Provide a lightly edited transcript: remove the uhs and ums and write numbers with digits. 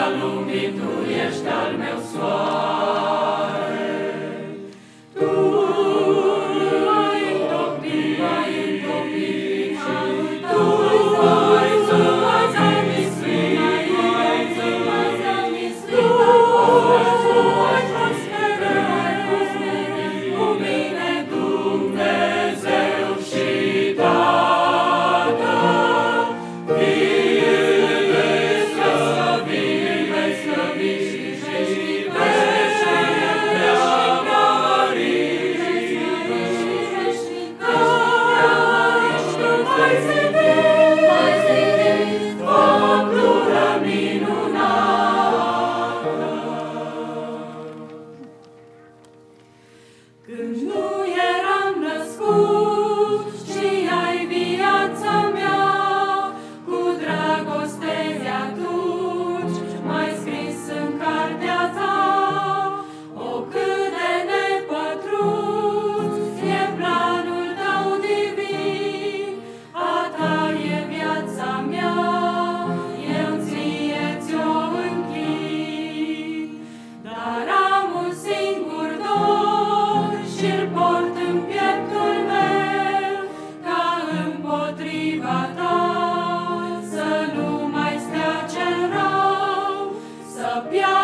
lumii, Tu ești al meu soare. Tu m-ai întopit și Tu ai să mă zămisli, Tu ai fost mereu cu mine, Dumnezeu și Tată. Fie slăvit și mai zidit făptura minunată. Când nu eram născut și ai viața mea, cu dragoste de atunci m-ai scris în cartea Ta. O, cât de nepătruns e planul Tău divin, a Ta e viața mea, eu Ție ți-o închin. Dar am un singur dor și-l port în pieptul meu, ca împotriva Ta să nu mai stea cel rău, să piară